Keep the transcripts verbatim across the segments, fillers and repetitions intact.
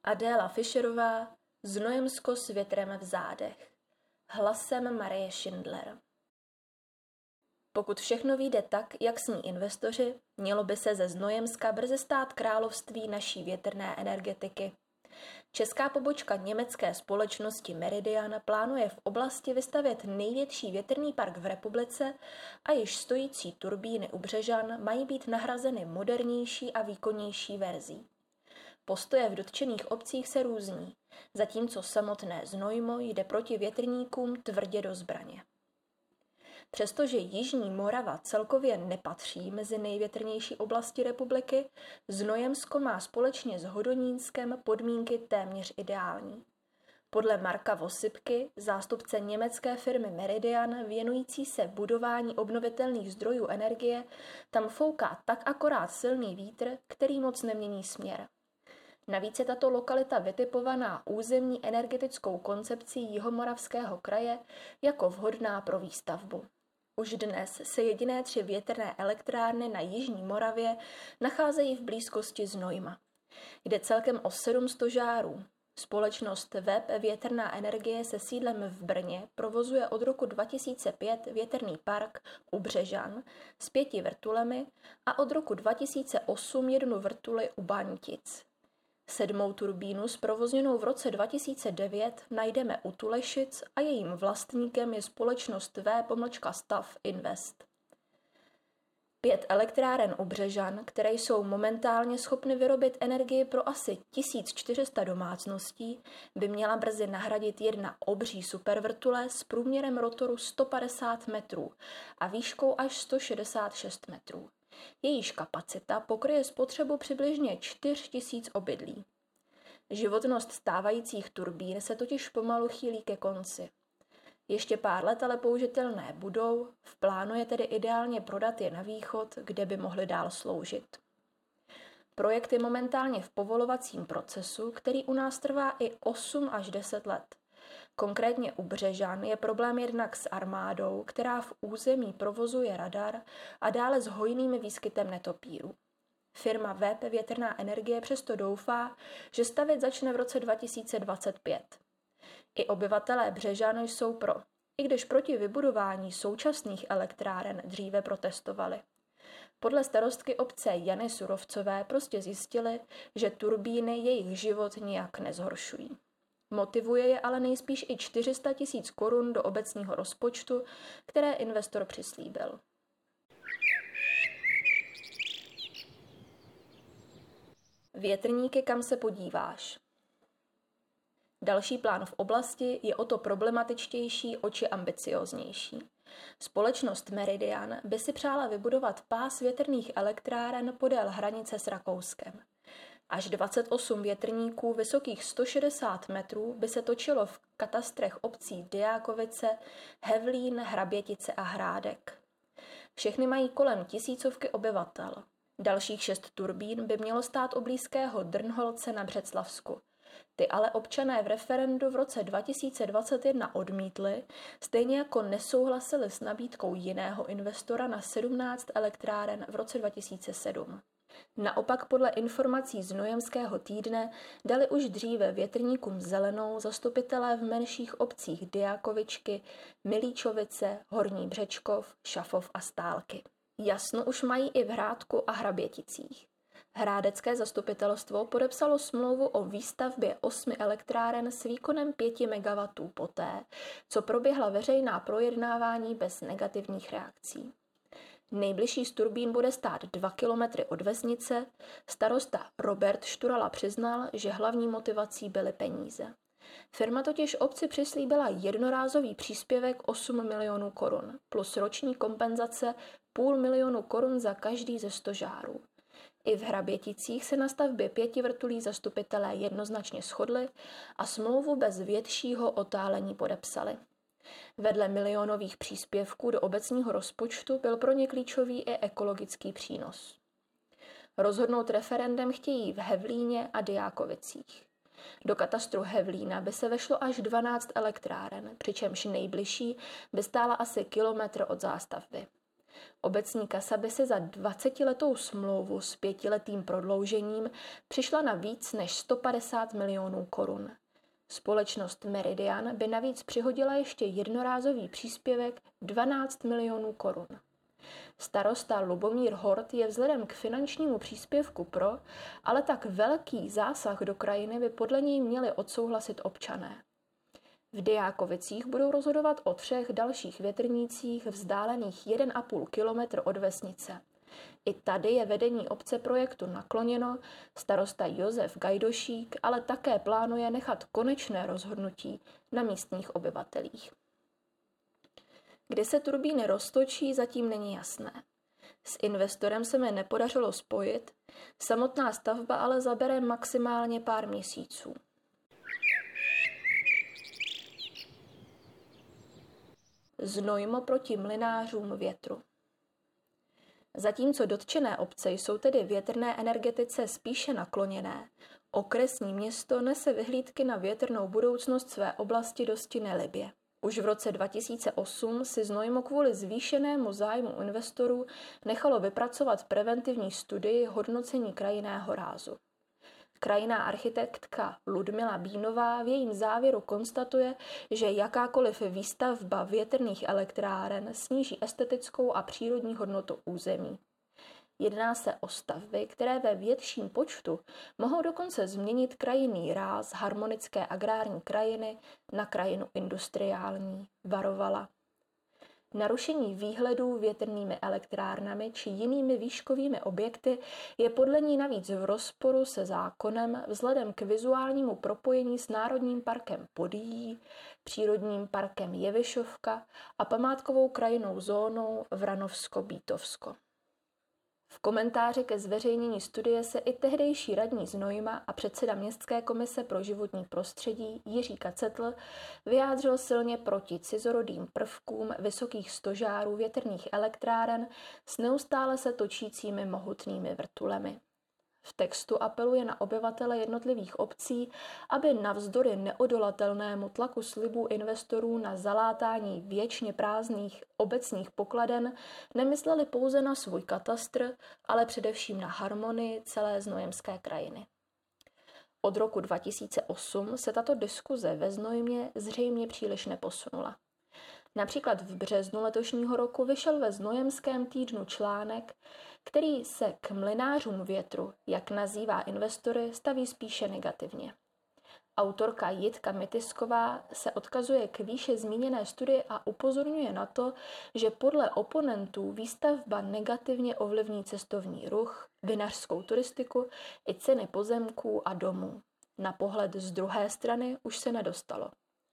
Adéla Fischerová, Znojemsko s větrem v zádech. Hlasem Marie Schindler. Pokud všechno vyjde tak, jak sní investoři, mělo by se ze Znojemska brzy stát království naší větrné energetiky. Česká pobočka německé společnosti Meridian plánuje v oblasti vystavět největší větrný park v republice a již stojící turbíny u Břežan mají být nahrazeny modernější a výkonnější verzí. Postoje v dotčených obcích se různí, zatímco samotné Znojmo jde proti větrníkům tvrdě do zbraně. Přestože Jižní Morava celkově nepatří mezi největrnější oblasti republiky, Znojemsko má společně s Hodonínskem podmínky téměř ideální. Podle Marka Vosypky, zástupce německé firmy Meridian věnující se budování obnovitelných zdrojů energie, tam fouká tak akorát silný vítr, který moc nemění směr. Navíc je tato lokalita vytipovaná územní energetickou koncepcí Jihomoravského kraje jako vhodná pro výstavbu. Už dnes se jediné tři větrné elektrárny na Jižní Moravě nacházejí v blízkosti Znojma. Jde celkem o sedm set žárů. Společnost Web Větrná energie se sídlem v Brně provozuje od roku dva tisíce pět větrný park u Břežan s pěti vrtulemi a od roku dva tisíce osm jednu vrtuli u Bantic. Sedmou turbínu zprovozněnou v roce dva tisíce devět najdeme u Tulešic a jejím vlastníkem je společnost V-Stav Invest. Pět elektráren u Břežan, které jsou momentálně schopny vyrobit energii pro asi tisíc čtyři sta domácností, by měla brzy nahradit jedna obří supervrtule s průměrem rotoru sto padesát metrů a výškou až sto šedesát šest metrů. Jejíž kapacita pokryje spotřebu přibližně čtyři tisíce obydlí. Životnost stávajících turbín se totiž pomalu chýlí ke konci. Ještě pár let ale použitelné budou, v plánu je tedy ideálně prodat je na východ, kde by mohly dál sloužit. Projekt je momentálně v povolovacím procesu, který u nás trvá i osm až deset let. Konkrétně u Břežan je problém jednak s armádou, která v území provozuje radar a dále s hojným výskytem netopírů. Firma Web Větrná energie přesto doufá, že stavět začne v roce dva tisíce dvacet pět. I obyvatelé Břežan jsou pro, i když proti vybudování současných elektráren dříve protestovali. Podle starostky obce Jany Surovcové prostě zjistili, že turbíny jejich život nijak nezhoršují. Motivuje je ale nejspíš i čtyři sta tisíc korun do obecního rozpočtu, které investor přislíbil. Větrníky, kam se podíváš. Další plán v oblasti je o to problematičtější oči ambicioznější. Společnost Meridian by si přála vybudovat pás větrných elektráren podél hranice s Rakouskem. Až dvacet osm větrníků vysokých sto šedesát metrů by se točilo v katastrech obcí Diákovice, Hevlín, Hrabětice a Hrádek. Všechny mají kolem tisícovky obyvatel. Dalších šest turbín by mělo stát u blízkého Drnholce na Břeclavsku. Ty ale občané v referendu v roce dva tisíce dvacet jedna odmítli, stejně jako nesouhlasili s nabídkou jiného investora na sedmnáct elektráren v roce dva tisíce sedm. Naopak podle informací z Znojemského týdne dali už dříve větrníkům zelenou zastupitelé v menších obcích Diákovičky, Milíčovice, Horní Břečkov, Šafov a Stálky. Jasno už mají i v Hrádku a Hraběticích. Hrádecké zastupitelstvo podepsalo smlouvu o výstavbě osmi elektráren s výkonem pěti megawattů poté, co proběhla veřejná projednávání bez negativních reakcí. Nejbližší z turbín bude stát dva kilometry od vesnice. Starosta Robert Šturala přiznal, že hlavní motivací byly peníze. Firma totiž obci přislíbila jednorázový příspěvek osm milionů korun plus roční kompenzace půl milionu korun za každý ze sto žárů. I v Hraběticích se na stavbě pěti vrtulí zastupitelé jednoznačně shodli a smlouvu bez většího otálení podepsali. Vedle milionových příspěvků do obecního rozpočtu byl pro ně klíčový i ekologický přínos. Rozhodnout referendem chtějí v Hevlíně a Diákovicích. Do katastru Hevlína by se vešlo až dvanáct elektráren, přičemž nejbližší by stála asi kilometr od zástavby. Obecní kasa by si za dvacetiletou smlouvu s pětiletým prodloužením přišla na víc než sto padesát milionů korun. Společnost Meridian by navíc přihodila ještě jednorázový příspěvek dvanáct milionů korun. Starosta Lubomír Hort je vzhledem k finančnímu příspěvku pro, ale tak velký zásah do krajiny by podle něj měli odsouhlasit občané. V Dyákovicích budou rozhodovat o třech dalších větrnících vzdálených jeden a půl kilometr od vesnice. I tady je vedení obce projektu nakloněno, starosta Josef Gajdošík ale také plánuje nechat konečné rozhodnutí na místních obyvatelích. Kdy se turbíny roztočí, zatím není jasné. S investorem se mi nepodařilo spojit, samotná stavba ale zabere maximálně pár měsíců. Znojmo proti mlynářům větru. Zatímco dotčené obce jsou tedy větrné energetice spíše nakloněné, okresní město nese vyhlídky na větrnou budoucnost své oblasti dosti nelibě. Už v roce dva tisíce osm si Znojmo kvůli zvýšenému zájmu investorů nechalo vypracovat preventivní studii hodnocení krajinného rázu. Krajinná architektka Ludmila Bínová v jejím závěru konstatuje, že jakákoliv výstavba větrných elektráren sníží estetickou a přírodní hodnotu území. Jedná se o stavby, které ve větším počtu mohou dokonce změnit krajinný ráz harmonické agrární krajiny na krajinu industriální, varovala. Narušení výhledů větrnými elektrárnami či jinými výškovými objekty je podle ní navíc v rozporu se zákonem vzhledem k vizuálnímu propojení s Národním parkem Podyjí, Přírodním parkem Jevišovka a památkovou krajinnou zónou Vranovsko-Bítovsko. V komentáři ke zveřejnění studie se i tehdejší radní Znojma a předseda Městské komise pro životní prostředí Jiří Kacetl vyjádřil silně proti cizorodým prvkům vysokých stožárů větrných elektráren s neustále se točícími mohutnými vrtulemi. V textu apeluje na obyvatele jednotlivých obcí, aby navzdory neodolatelnému tlaku slibů investorů na zalátání věčně prázdných obecních pokladen nemysleli pouze na svůj katastr, ale především na harmonii celé znojemské krajiny. Od roku dva tisíce osm se tato diskuze ve Znojmě zřejmě příliš neposunula. Například v březnu letošního roku vyšel ve Znojemském týdnu článek, který se k mlynářům větru, jak nazývá investory, staví spíše negativně. Autorka Jitka Mytisková se odkazuje k výše zmíněné studii a upozorňuje na to, že podle oponentů výstavba negativně ovlivní cestovní ruch, vinařskou turistiku i ceny pozemků a domů. Na pohled z druhé strany už se nedostalo.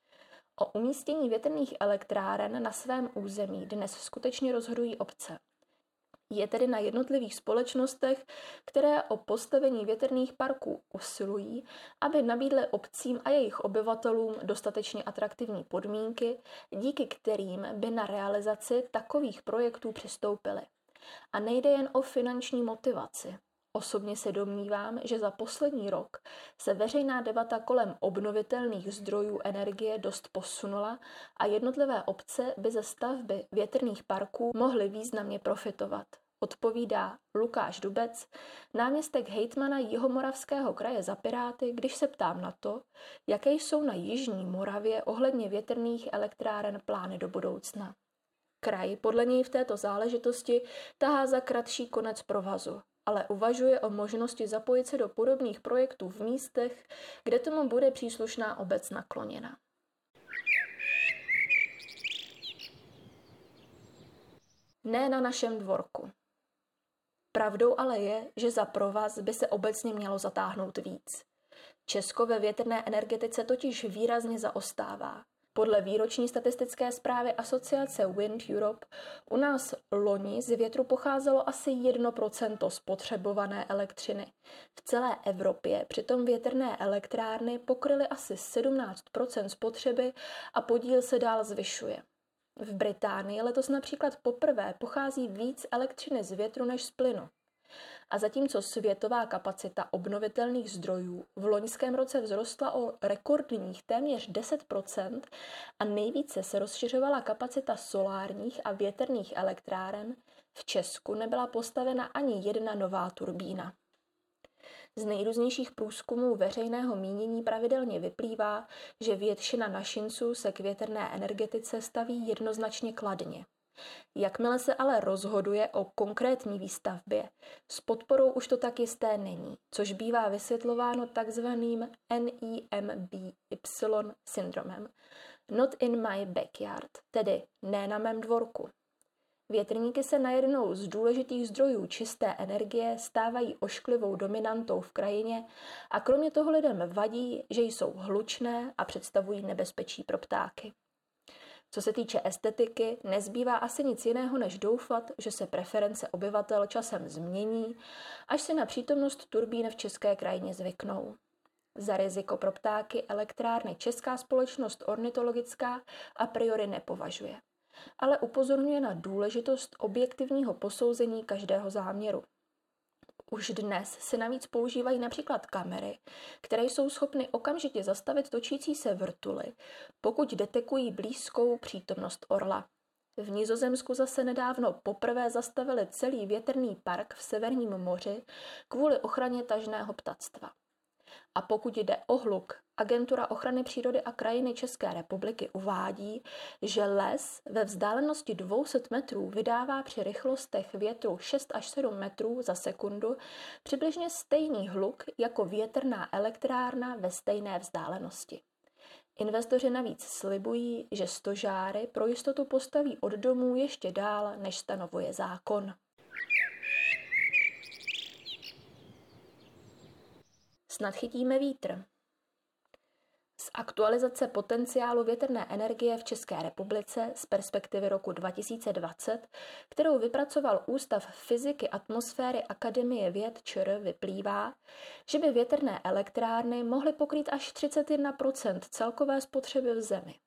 O umístění větrných elektráren na svém území dnes skutečně rozhodují obce. Je tedy na jednotlivých společnostech, které o postavení větrných parků usilují, aby nabídly obcím a jejich obyvatelům dostatečně atraktivní podmínky, díky kterým by na realizaci takových projektů přistoupili. A nejde jen o finanční motivaci. Osobně se domnívám, že za poslední rok se veřejná debata kolem obnovitelných zdrojů energie dost posunula a jednotlivé obce by ze stavby větrných parků mohly významně profitovat, odpovídá Lukáš Dubec, náměstek hejtmana Jihomoravského kraje za Piráty, když se ptám na to, jaké jsou na jižní Moravě ohledně větrných elektráren plány do budoucna. Kraj podle něj v této záležitosti tahá za kratší konec provazu, ale uvažuje o možnosti zapojit se do podobných projektů v místech, kde tomu bude příslušná obec nakloněna. Ne na našem dvorku. Pravdou ale je, že za provaz by se obecně mělo zatáhnout víc. Česko ve větrné energetice totiž výrazně zaostává. Podle výroční statistické zprávy asociace Wind Europe u nás loni z větru pocházelo asi jedno procento spotřebované elektřiny. V celé Evropě přitom větrné elektrárny pokryly asi sedmnáct procent spotřeby a podíl se dál zvyšuje. V Británii letos například poprvé pochází víc elektřiny z větru než z plynu. A zatímco světová kapacita obnovitelných zdrojů v loňském roce vzrostla o rekordních téměř deset procent a nejvíce se rozšiřovala kapacita solárních a větrných elektráren, v Česku nebyla postavena ani jedna nová turbína. Z nejrůznějších průzkumů veřejného mínění pravidelně vyplývá, že většina našinců se k větrné energetice staví jednoznačně kladně. Jakmile se ale rozhoduje o konkrétní výstavbě, s podporou už to tak jisté není, což bývá vysvětlováno takzvaným N I M B Y syndromem, not in my backyard, tedy ne na mém dvorku. Větrníky se najednou z důležitých zdrojů čisté energie stávají ošklivou dominantou v krajině a kromě toho lidem vadí, že jsou hlučné a představují nebezpečí pro ptáky. Co se týče estetiky, nezbývá asi nic jiného, než doufat, že se preference obyvatel časem změní, až si na přítomnost turbín v české krajině zvyknou. Za riziko pro ptáky elektrárny Česká společnost ornitologická a priori nepovažuje, ale upozorňuje na důležitost objektivního posouzení každého záměru. Už dnes se navíc používají například kamery, které jsou schopny okamžitě zastavit točící se vrtuly, pokud detekují blízkou přítomnost orla. V Nizozemsku zase nedávno poprvé zastavili celý větrný park v Severním moři kvůli ochraně tažného ptactva. A pokud jde o hluk, Agentura ochrany přírody a krajiny České republiky uvádí, že les ve vzdálenosti dvě stě metrů vydává při rychlostech větru šest až sedm metrů za sekundu přibližně stejný hluk jako větrná elektrárna ve stejné vzdálenosti. Investoři navíc slibují, že stožáry pro jistotu postaví od domů ještě dál, než stanovuje zákon. Snad chytíme vítr. Z aktualizace potenciálu větrné energie v České republice z perspektivy roku dva tisíce dvacet, kterou vypracoval Ústav fyziky atmosféry Akademie věd ČR, vyplývá, že by větrné elektrárny mohly pokrýt až třicet jedna procent celkové spotřeby v zemi.